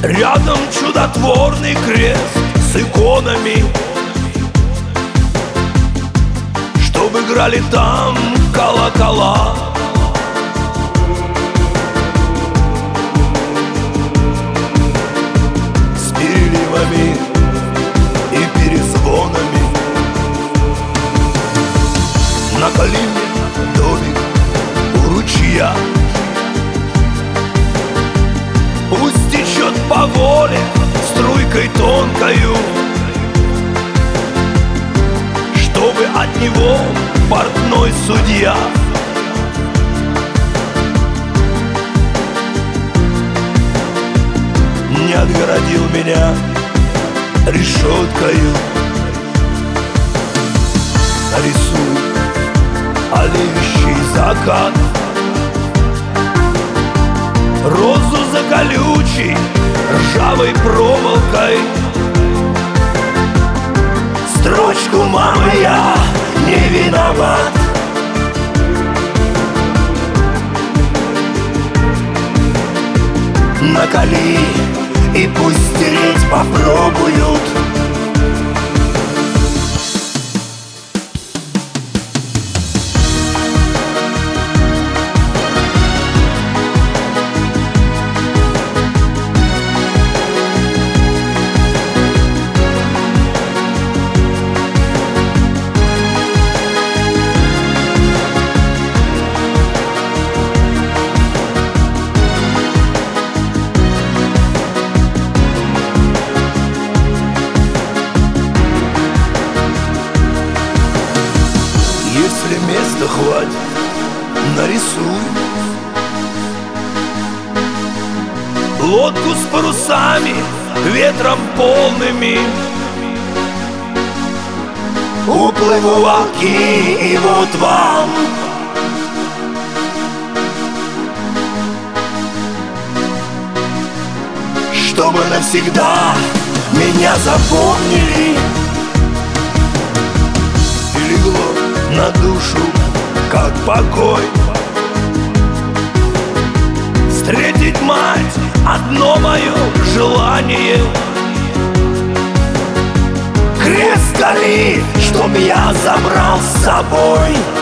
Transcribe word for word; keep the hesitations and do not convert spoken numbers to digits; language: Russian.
Рядом чудотворный крест с иконами, чтоб играли там колокола. С переливами и перезвонами. Наколи мне домик у ручья, пусть течет по воле струйкой тонкою, чтобы от него портной судья не отгородил меня решеткою. Нарисуй олеющий закат, розу за колючей ржавой проволокой, строчку: мамы, я не виноват. Наколи и пусть стереть попробуют. Если места хватит, нарисуй лодку с парусами, ветром полными. Уплыву волки, и вот вам чтобы навсегда меня запомнили. И легло на душу, как покой, встретить мать — одно мое желание. Крест кали, чтоб я забрал с собой.